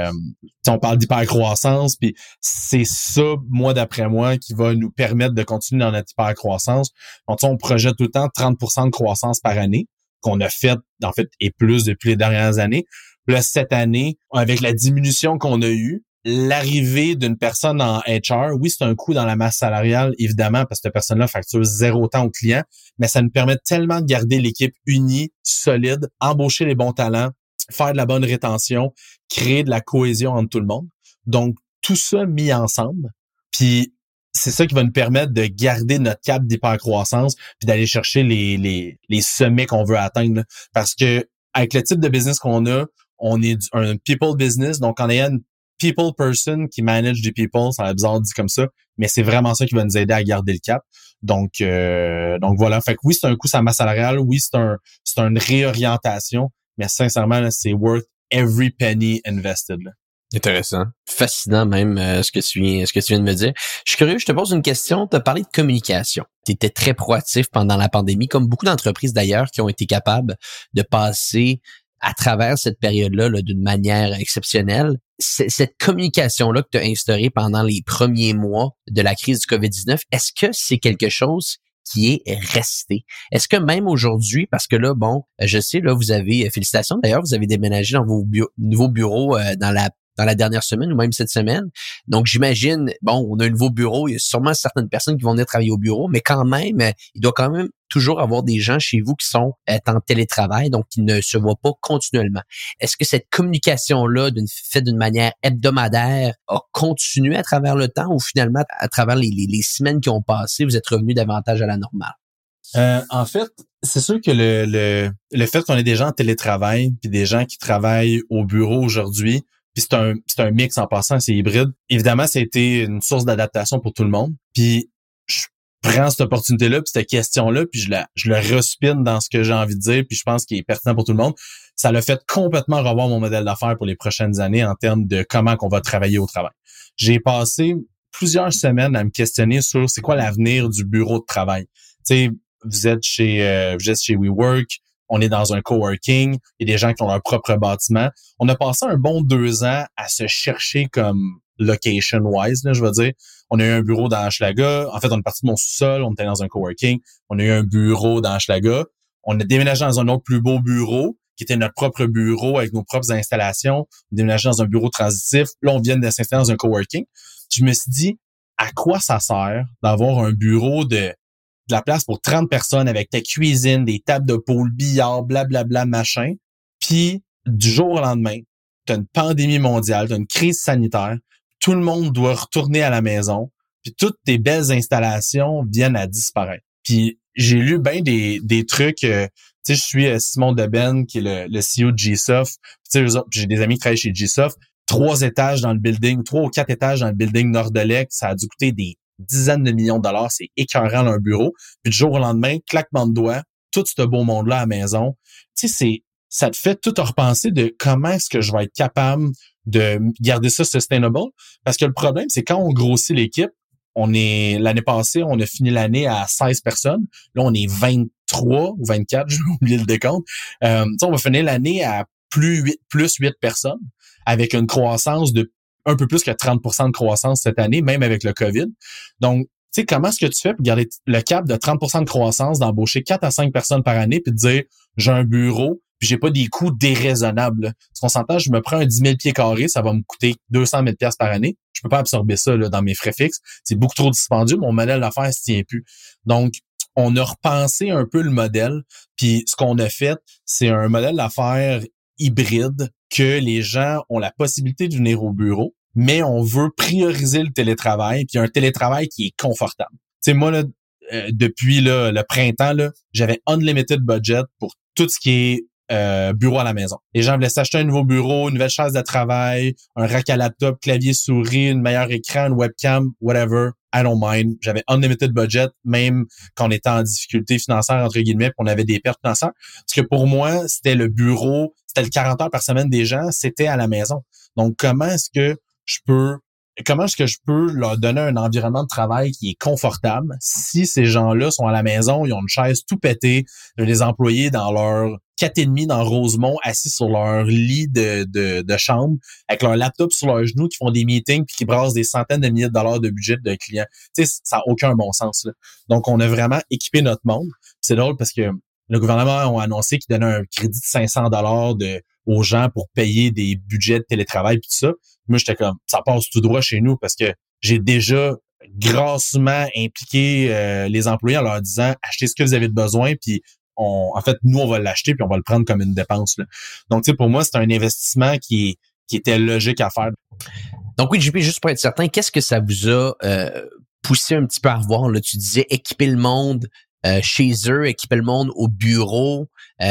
on parle d'hypercroissance, puis c'est ça, moi d'après moi, qui va nous permettre de continuer dans notre hypercroissance. Donc, on projette tout le temps 30% de croissance par année, qu'on a fait, en fait, et plus depuis les dernières années. Puis là, cette année, avec la diminution qu'on a eue, l'arrivée d'une personne en HR, oui, c'est un coût dans la masse salariale, évidemment, parce que cette personne-là facture 0 temps au client, mais ça nous permet tellement de garder l'équipe unie, solide, embaucher les bons talents, faire de la bonne rétention, créer de la cohésion entre tout le monde. Donc, tout ça mis ensemble, puis c'est ça qui va nous permettre de garder notre cap d'hypercroissance puis d'aller chercher les sommets qu'on veut atteindre. Là. Parce que avec le type de business qu'on a, on est un people business, donc en ayant une people person qui manage des people, ça a bizarre dit comme ça, mais c'est vraiment ça qui va nous aider à garder le cap. Donc voilà. Fait que oui, c'est un coût sur la masse salariale, oui, c'est une réorientation, mais sincèrement, là, c'est worth every penny invested. Là. Intéressant. Fascinant même ce que tu viens de me dire. Je suis curieux, je te pose une question. Tu as parlé de communication. Tu étais très proactif pendant la pandémie, comme beaucoup d'entreprises d'ailleurs qui ont été capables de passer à travers cette période-là là, d'une manière exceptionnelle. Cette communication-là que tu as instaurée pendant les premiers mois de la crise du COVID-19, est-ce que c'est quelque chose qui est resté? Est-ce que même aujourd'hui, parce que là, bon, je sais, là, vous avez, félicitations d'ailleurs, vous avez déménagé dans vos nouveaux bureaux dans la dernière semaine ou même cette semaine. Donc, j'imagine, bon, on a un nouveau bureau, il y a sûrement certaines personnes qui vont venir travailler au bureau, mais quand même, il doit quand même toujours avoir des gens chez vous qui sont en télétravail, donc qui ne se voient pas continuellement. Est-ce que cette communication-là, faite d'une manière hebdomadaire, a continué à travers le temps ou finalement, à travers les semaines qui ont passé, vous êtes revenu davantage à la normale? En fait, c'est sûr que le fait qu'on ait des gens en télétravail puis des gens qui travaillent au bureau aujourd'hui, puis c'est un mix en passant, c'est hybride. Évidemment, ça a été une source d'adaptation pour tout le monde. Puis je prends cette opportunité-là, puis cette question-là, puis je le respine dans ce que j'ai envie de dire, puis je pense qu'il est pertinent pour tout le monde. Ça l'a fait complètement revoir mon modèle d'affaires pour les prochaines années en termes de comment qu'on va travailler au travail. J'ai passé plusieurs semaines à me questionner sur c'est quoi l'avenir du bureau de travail. Tu sais, vous êtes chez WeWork, on est dans un coworking, il y a des gens qui ont leur propre bâtiment. On a passé un bon 2 ans à se chercher comme location-wise, là, je veux dire. On a eu un bureau dans Hochelaga. En fait, on est parti de mon sous-sol, on était dans un coworking. On a eu un bureau dans Hochelaga. On a déménagé dans un autre plus beau bureau, qui était notre propre bureau avec nos propres installations. On a déménagé dans un bureau transitif. Là, on vient de s'installer dans un coworking. Je me suis dit, à quoi ça sert d'avoir un bureau de la place pour 30 personnes avec ta cuisine, des tables de pool, billard, blablabla, machin. Puis, du jour au lendemain, t'as une pandémie mondiale, t'as une crise sanitaire, tout le monde doit retourner à la maison, puis toutes tes belles installations viennent à disparaître. Puis, j'ai lu bien des trucs, tu sais, je suis Simon Deben, qui est le CEO de GSoft, tu sais, j'ai des amis qui travaillent chez GSoft, 3 étages dans le building, 3 ou 4 étages dans le building Nord-de-Lec. Ça a dû coûter des dizaines de millions de dollars. C'est écœurant un bureau. Puis du jour au lendemain, claquement de doigts, tout ce beau monde-là à la maison. Tu sais, ça te fait tout repenser de comment est-ce que je vais être capable de garder ça sustainable. Parce que le problème, c'est quand on grossit l'équipe, l'année passée, on a fini l'année à 16 personnes. Là, on est 23 ou 24, j'ai oublié le décompte. On va finir l'année à plus 8 personnes avec une croissance de un peu plus que 30% de croissance cette année, même avec le COVID. Donc, tu sais, comment est-ce que tu fais pour garder le cap de 30% de croissance, d'embaucher 4 à 5 personnes par année, puis de dire, j'ai un bureau, puis j'ai pas des coûts déraisonnables. Parce qu'on s'entend, je me prends un 10 000 pieds carrés, ça va me coûter 200 000 par année. Je peux pas absorber ça là, dans mes frais fixes. C'est beaucoup trop dispendieux. Mon modèle d'affaires se tient plus. Donc, on a repensé un peu le modèle. Puis, ce qu'on a fait, c'est un modèle d'affaires hybride que les gens ont la possibilité de venir au bureau, mais on veut prioriser le télétravail, puis un télétravail qui est confortable. Tu sais, moi, là, depuis là, le printemps, là, j'avais unlimited budget pour tout ce qui est bureau à la maison. Les gens voulaient s'acheter un nouveau bureau, une nouvelle chaise de travail, un rack à laptop, clavier souris, une meilleure écran, une webcam, whatever. I don't mind. J'avais unlimited budget, même quand on était en difficulté financière, entre guillemets, puis on avait des pertes financières. Parce que pour moi, c'était le bureau, c'était le 40 heures par semaine des gens, c'était à la maison. Donc, comment est-ce que je peux leur donner un environnement de travail qui est confortable si ces gens-là sont à la maison, ils ont une chaise tout pétée, les employés dans leur 4,5 dans Rosemont, assis sur leur lit de chambre, avec leur laptop sur leurs genoux, qui font des meetings puis qui brassent des centaines de milliers de dollars de budget de clients. Tu sais, ça n'a aucun bon sens, là. Donc, on a vraiment équipé notre monde. C'est drôle parce que le gouvernement a annoncé qu'il donnait un crédit de 500 dollars aux gens pour payer des budgets de télétravail puis tout ça. Moi, j'étais comme, ça passe tout droit chez nous parce que j'ai déjà grassement impliqué les employés en leur disant, achetez ce que vous avez de besoin puis en fait, nous, on va l'acheter puis on va le prendre comme une dépense, là. Donc, tu sais, pour moi, c'est un investissement qui était logique à faire. Donc oui, JP, juste pour être certain, qu'est-ce que ça vous a poussé un petit peu à revoir? Là, tu disais équiper le monde chez eux, équiper le monde au bureau.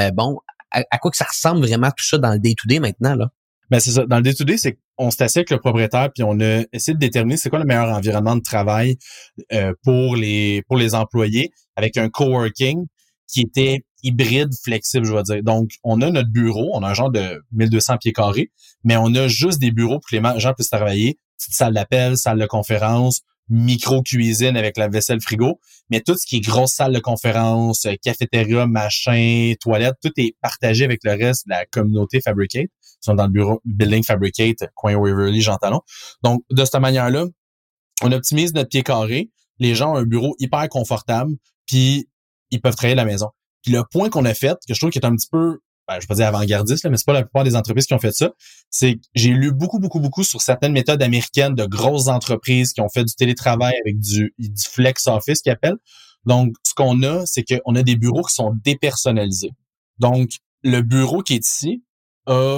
À quoi que ça ressemble vraiment tout ça dans le day-to-day maintenant, là? Ben c'est ça. Dans le day-to-day, c'est qu'on s'est assis avec le propriétaire puis on a essayé de déterminer c'est quoi le meilleur environnement de travail pour les employés avec un coworking qui était hybride, flexible, je vais dire. Donc, on a notre bureau, on a un genre de 1200 pieds carrés, mais on a juste des bureaux pour que les gens puissent travailler. Petite salle d'appel, salle de conférence, micro-cuisine avec la vaisselle frigo, mais tout ce qui est grosse salle de conférence, cafétéria, machin, toilette, tout est partagé avec le reste de la communauté Fabricate. Ils sont dans le building Fabricate, coin Waverly, Jean Talon. Donc, de cette manière-là, on optimise notre pied carré. Les gens ont un bureau hyper confortable, puis ils peuvent travailler à la maison. Puis le point qu'on a fait, que je trouve qui est un petit peu, je vais pas dire avant-gardiste, là, mais c'est pas la plupart des entreprises qui ont fait ça, c'est que j'ai lu beaucoup sur certaines méthodes américaines de grosses entreprises qui ont fait du télétravail avec du flex office qu'ils appellent. Donc, ce qu'on a, c'est qu'on a des bureaux qui sont dépersonnalisés. Donc, le bureau qui est ici a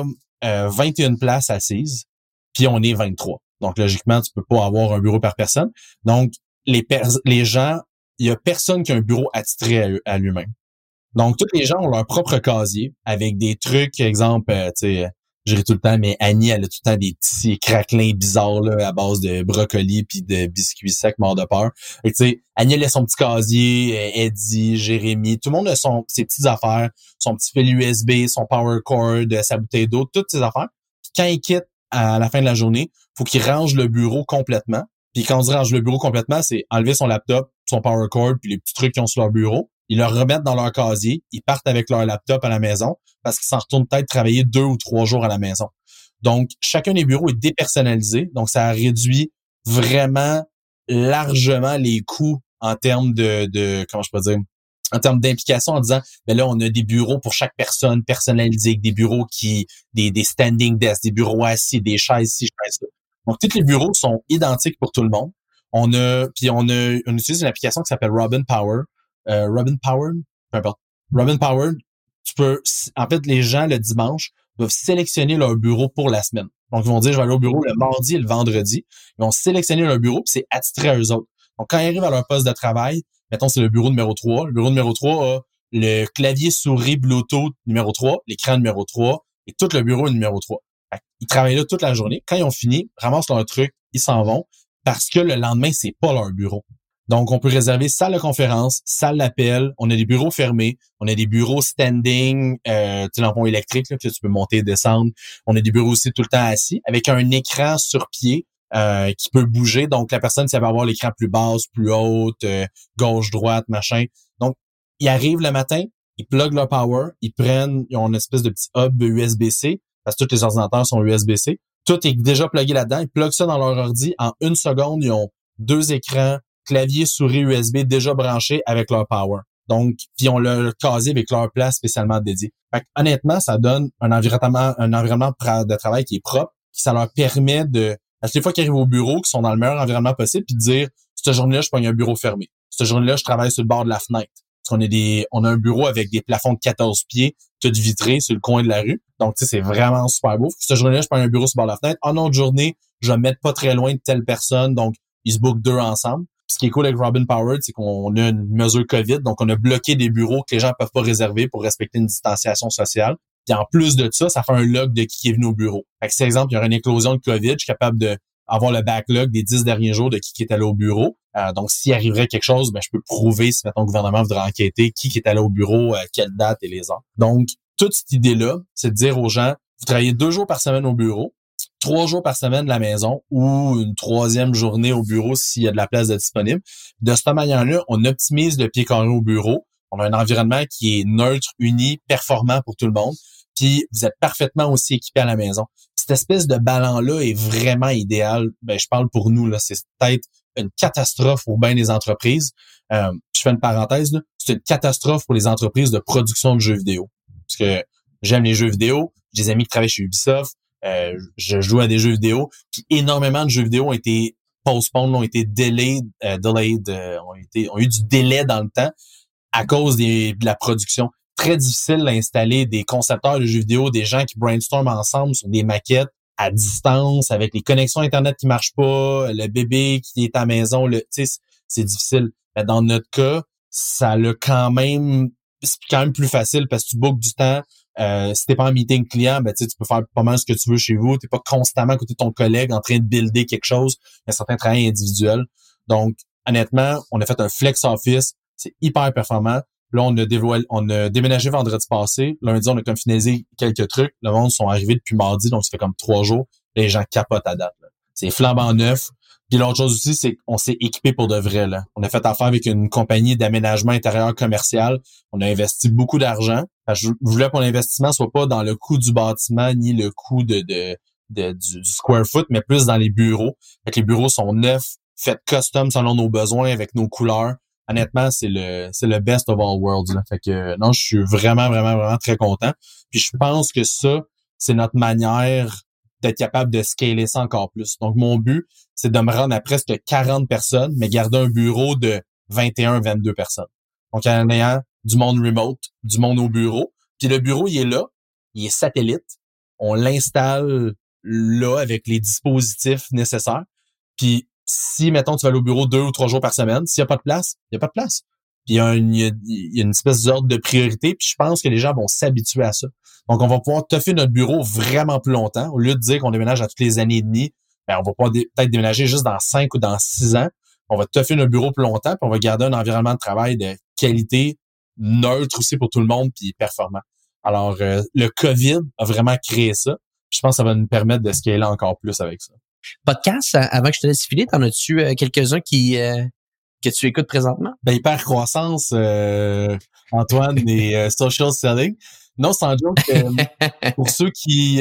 21 places assises, puis on est 23. Donc, logiquement, tu peux pas avoir un bureau par personne. Donc, les gens, il y a personne qui a un bureau attitré à lui-même. Donc, tous les gens ont leur propre casier avec des trucs, exemple, tu sais, je ris tout le temps, mais Annie, elle a tout le temps des petits craquelins bizarres là, à base de brocoli puis de biscuits secs morts de peur. Et tu sais, Annie, elle a son petit casier, Eddie, Jérémy, tout le monde a ses petites affaires, son petit fil USB, son power cord, sa bouteille d'eau, toutes ces affaires. Puis quand ils quittent à la fin de la journée, faut qu'ils rangent le bureau complètement. Puis quand on dit range le bureau complètement, c'est enlever son laptop, son power cord, puis les petits trucs qu'ils ont sur leur bureau. Ils le remettent dans leur casier, ils partent avec leur laptop à la maison parce qu'ils s'en retournent peut-être travailler 2 ou 3 jours à la maison. Donc, chacun des bureaux est dépersonnalisé. Donc, ça réduit vraiment largement les coûts en termes de comment je peux dire, en termes d'implication en disant, ben là, on a des bureaux pour chaque personne personnalisés, des bureaux des standing desks, des bureaux assis, des chaises ici, chaises là. Donc, tous les bureaux sont identiques pour tout le monde. On utilise une application qui s'appelle Robin Power. Robin Power, en fait, les gens, le dimanche, doivent sélectionner leur bureau pour la semaine. Donc, ils vont dire, je vais aller au bureau le mardi et le vendredi. Ils vont sélectionner leur bureau, puis c'est attitré à eux autres. Donc, quand ils arrivent à leur poste de travail, mettons, c'est le bureau numéro 3. Le bureau numéro 3 a le clavier souris Bluetooth numéro 3, l'écran numéro 3 et tout le bureau numéro 3. Ils travaillent là toute la journée. Quand ils ont fini, ramassent leur truc, ils s'en vont parce que le lendemain, c'est pas leur bureau. Donc, on peut réserver salle de conférence, salle d'appel. On a des bureaux fermés. On a des bureaux standing, tu sais, lampons électriques, là, que tu peux monter et descendre. On a des bureaux aussi tout le temps assis avec un écran sur pied qui peut bouger. Donc, la personne, si elle va avoir l'écran plus basse, plus haute, gauche, droite, machin. Donc, ils arrivent le matin, ils pluguent leur power, ils ont une espèce de petit hub USB-C, parce que tous les ordinateurs sont USB-C. Tout est déjà plugué là-dedans. Ils pluguent ça dans leur ordi. En 1 seconde, ils ont 2 écrans, clavier, souris USB déjà branchés avec leur power. Donc, puis on l'a casé avec leur place spécialement dédiée. Fait que, honnêtement, ça donne un environnement de travail qui est propre, qui ça leur permet de, à chaque fois qu'ils arrivent au bureau, qu'ils sont dans le meilleur environnement possible, puis de dire, cette journée-là, je pogne un bureau fermé. Cette journée-là, je travaille sur le bord de la fenêtre. Parce qu'on on a un bureau avec des plafonds de 14 pieds, tout vitré sur le coin de la rue. Donc, tu sais, c'est vraiment super beau. Cette journée-là, je prends un bureau sur le bord de la fenêtre. En autre journée, je vais me mettre pas très loin de telle personne. Donc, ils se bookent 2 ensemble. Puis ce qui est cool avec Robin Powered, c'est qu'on a une mesure COVID. Donc, on a bloqué des bureaux que les gens peuvent pas réserver pour respecter une distanciation sociale. Puis en plus de ça, ça fait un log de qui est venu au bureau. Fait que si, par exemple, il y aura une éclosion de COVID, je suis capable de avoir le backlog des 10 derniers jours de qui est allé au bureau. Donc, s'il arriverait quelque chose, ben je peux prouver, si mettons le gouvernement voudrait enquêter, qui est allé au bureau, à quelle date et les heures. Donc, toute cette idée-là, c'est de dire aux gens, vous travaillez 2 jours par semaine au bureau, 3 jours par semaine de la maison ou une 3e journée au bureau s'il y a de la place de disponible. De cette manière-là, on optimise le pied carré au bureau. On a un environnement qui est neutre, uni, performant pour tout le monde. Puis vous êtes parfaitement aussi équipé à la maison. Cette espèce de ballon-là est vraiment idéal. Ben, je parle pour nous, là. C'est peut-être une catastrophe pour bien des entreprises. Je fais une parenthèse, là. C'est une catastrophe pour les entreprises de production de jeux vidéo. Parce que j'aime les jeux vidéo. J'ai des amis qui travaillent chez Ubisoft. Je joue à des jeux vidéo. Puis énormément de jeux vidéo ont été postponed, ont été delayed, ont eu du délai dans le temps à cause de la production. Très difficile d'installer des concepteurs de jeux vidéo, des gens qui brainstorment ensemble sur des maquettes à distance, avec les connexions Internet qui marchent pas, le bébé qui est à la maison, c'est difficile. Mais dans notre cas, c'est quand même plus facile parce que tu bookes du temps. Si t'es pas en meeting client, ben tu peux faire pas mal ce que tu veux chez vous. T'es pas constamment à côté de ton collègue en train de builder quelque chose. Il y a certains travails individuels. Donc, honnêtement, on a fait un flex office. C'est hyper performant. Là, on a déménagé vendredi passé. Lundi, on a comme finalisé quelques trucs. Le monde sont arrivés depuis mardi, donc ça fait comme 3 jours. Les gens capotent à date, là. C'est flambant neuf. Puis l'autre chose aussi, c'est qu'on s'est équipé pour de vrai, là. On a fait affaire avec une compagnie d'aménagement intérieur commercial. On a investi beaucoup d'argent. Je voulais que mon investissement soit pas dans le coût du bâtiment ni le coût du square foot, mais plus dans les bureaux. Fait que les bureaux sont neufs, faits custom selon nos besoins avec nos couleurs. Honnêtement, c'est le best of all worlds, là. Fait que non, je suis vraiment, vraiment, vraiment très content. Puis je pense que ça, c'est notre manière d'être capable de scaler ça encore plus. Donc, mon but, c'est de me rendre à presque 40 personnes, mais garder un bureau de 21, 22 personnes. Donc, en ayant du monde remote, du monde au bureau. Puis le bureau, il est là, il est satellite. On l'installe là avec les dispositifs nécessaires. Puis si, mettons, tu vas aller au bureau 2 ou 3 jours par semaine, s'il n'y a pas de place, il n'y a pas de place. Puis il y a une espèce d'ordre de priorité, puis je pense que les gens vont s'habituer à ça. Donc, on va pouvoir toffer notre bureau vraiment plus longtemps. Au lieu de dire qu'on déménage à toutes les années et demie, ben, on va pas peut-être déménager juste dans 5 ou dans 6 ans. On va toffer notre bureau plus longtemps, puis on va garder un environnement de travail de qualité, neutre aussi pour tout le monde, puis performant. Alors, le COVID a vraiment créé ça. Je pense que ça va nous permettre de scaler encore plus avec ça. Podcast, avant que je te laisse filer, t'en as-tu quelques-uns que tu écoutes présentement? Ben, hyper-croissance, Antoine, et social selling. Non, sans joke, pour ceux qui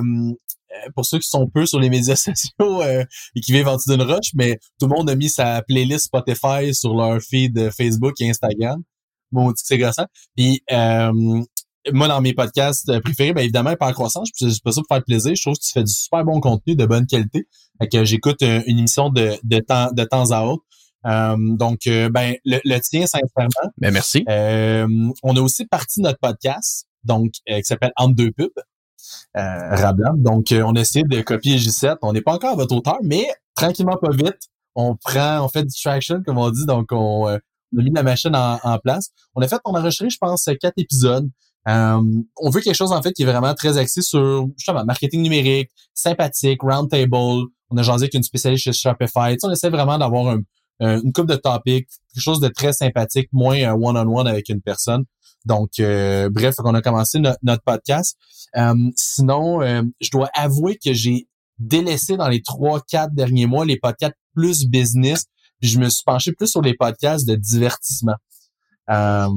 sont peu sur les médias sociaux et qui vivent en dessous d'une roche, mais tout le monde a mis sa playlist Spotify sur leur feed Facebook et Instagram. Bon, c'est gossant. Puis moi, dans mes podcasts préférés, ben évidemment, hyper-croissance, je fais ça pour faire plaisir. Je trouve que tu fais du super bon contenu de bonne qualité. Fait que j'écoute une émission de temps à autre. Donc, le tien, sincèrement. Ben, merci. On a aussi parti notre podcast, donc, qui s'appelle Entre deux pubs, Rablab. Donc, on essaie de copier J7. On n'est pas encore à votre hauteur, mais tranquillement, pas vite. On fait du traction, comme on dit. Donc, on a mis la machine en place. On a enregistré, je pense, 4 épisodes. On veut quelque chose, en fait, qui est vraiment très axé sur, justement, marketing numérique, sympathique, roundtable. On a jasé avec une spécialiste chez Shopify. On essaie vraiment d'avoir une couple de topics, quelque chose de très sympathique, moins un one-on-one avec une personne. Donc, bref, on a commencé notre podcast. Sinon, je dois avouer que j'ai délaissé dans les 3-4 derniers mois les podcasts plus business, puis je me suis penché plus sur les podcasts de divertissement. On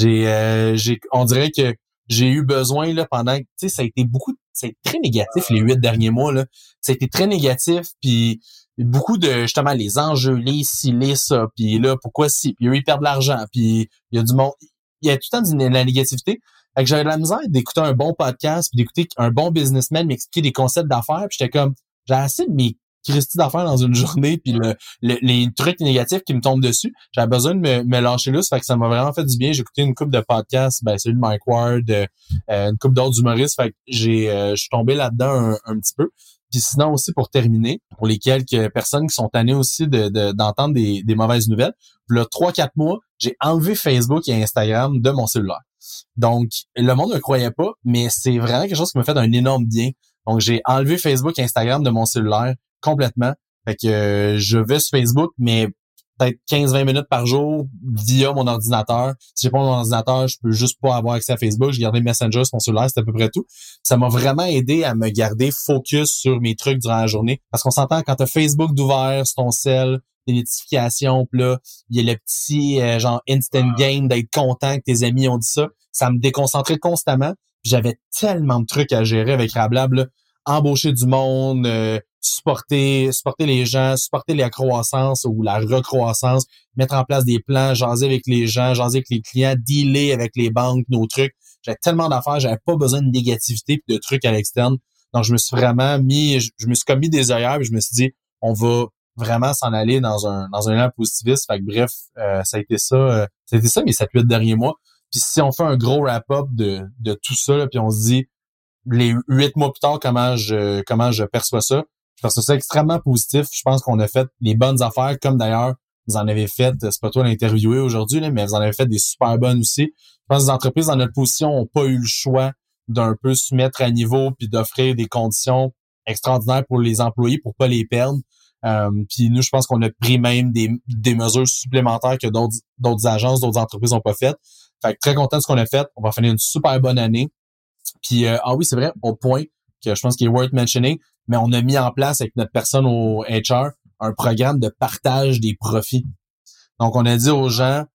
dirait que j'ai eu besoin là pendant, tu sais, c'est très négatif les 8 derniers mois là. Ça a été très négatif, puis beaucoup de justement les enjeux, les ci, les ça, puis là pourquoi si, puis eux ils perdent de l'argent, puis il y a du monde, il y a tout le temps de la négativité. Fait que j'avais de la misère d'écouter un bon podcast, puis d'écouter un bon businessman m'expliquer des concepts d'affaires, puis j'étais comme j'ai assez de mes Christy d'affaires dans une journée, puis les trucs négatifs qui me tombent dessus, j'avais besoin de me lâcher là, ça fait que ça m'a vraiment fait du bien. J'ai écouté une couple de podcasts, celui de Mike Ward, une couple d'autres humoristes, fait que je suis tombé là-dedans un petit peu. Puis sinon aussi, pour terminer, pour les quelques personnes qui sont tannées aussi d'entendre des mauvaises nouvelles, puis là, 3-4 mois, j'ai enlevé Facebook et Instagram de mon cellulaire. Donc, le monde ne croyait pas, mais c'est vraiment quelque chose qui m'a fait un énorme bien. Donc, j'ai enlevé Facebook et Instagram de mon cellulaire complètement. Fait que je vais sur Facebook, mais peut-être 15-20 minutes par jour via mon ordinateur. Si j'ai pas mon ordinateur, je peux juste pas avoir accès à Facebook. J'ai gardé Messenger sur mon cellulaire, c'est à peu près tout. Ça m'a vraiment aidé à me garder focus sur mes trucs durant la journée. Parce qu'on s'entend, quand t'as Facebook d'ouvert sur ton cell, des notifications, pis là, il y a le petit genre instant game d'être content que tes amis ont dit ça. Ça me déconcentrait constamment. J'avais tellement de trucs à gérer avec Rablab, là. Embaucher du monde, supporter les gens, supporter la croissance ou la recroissance, mettre en place des plans, jaser avec les gens, jaser avec les clients, dealer avec les banques, nos trucs. J'avais tellement d'affaires, j'avais pas besoin de négativité et de trucs à l'externe. Donc, je me suis vraiment je me suis comme mis des œillères et je me suis dit, on va vraiment s'en aller dans un élan positiviste. Fait que bref, ça a été ça mes 7-8 derniers mois. Puis si on fait un gros wrap-up de tout ça, là, puis on se dit, les 8 mois plus tard, comment je perçois ça. Je perçois ça extrêmement positif. Je pense qu'on a fait les bonnes affaires, comme d'ailleurs, vous en avez fait, c'est pas toi l'interviewer aujourd'hui, là, mais vous en avez fait des super bonnes aussi. Je pense que les entreprises dans notre position ont pas eu le choix d'un peu se mettre à niveau puis d'offrir des conditions extraordinaires pour les employés pour pas les perdre. Puis nous, je pense qu'on a pris même des mesures supplémentaires que d'autres agences, d'autres entreprises n'ont pas faites. Fait que très content de ce qu'on a fait. On va finir une super bonne année. Puis, oui, c'est vrai, au point que je pense qu'il est worth mentioning, mais on a mis en place avec notre personne au HR un programme de partage des profits. Donc, on a dit aux gens,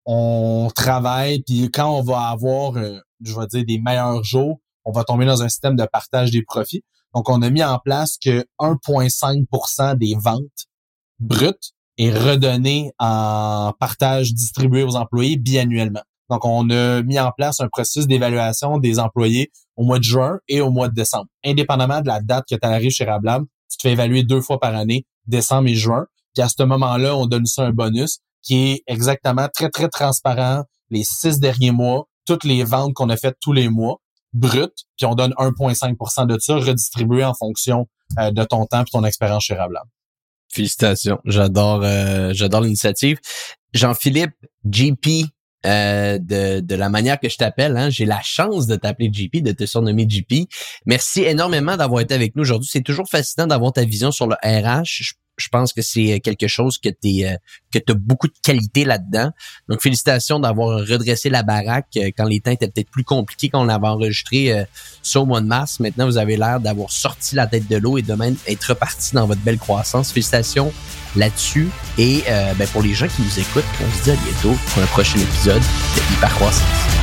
on travaille, puis quand on va avoir, je vais dire, des meilleurs jours, on va tomber dans un système de partage des profits. Donc, on a mis en place que 1,5% des ventes brutes est redonné en partage distribué aux employés biannuellement. Donc, on a mis en place un processus d'évaluation des employés au mois de juin et au mois de décembre. Indépendamment de la date que tu arrives chez Rablab, tu te fais évaluer 2 fois par année, décembre et juin. Puis à ce moment-là, on donne ça un bonus qui est exactement très, très transparent les 6 derniers mois, toutes les ventes qu'on a faites tous les mois, brutes, puis on donne 1,5% de ça redistribué en fonction de ton temps et ton expérience chez Rablab. Félicitations. J'adore l'initiative. Jean-Philippe, JP, de la manière que je t'appelle, hein, j'ai la chance de t'appeler JP, de te surnommer JP. Merci énormément d'avoir été avec nous aujourd'hui. C'est toujours fascinant d'avoir ta vision sur le RH. Je pense que c'est quelque chose que t'as beaucoup de qualité là-dedans. Donc, félicitations d'avoir redressé la baraque quand les temps étaient peut-être plus compliqués quand on avait enregistré ça au mois de mars. Maintenant, vous avez l'air d'avoir sorti la tête de l'eau et de même être reparti dans votre belle croissance. Félicitations là-dessus. Et pour les gens qui nous écoutent, on se dit à bientôt pour un prochain épisode de Hypercroissance.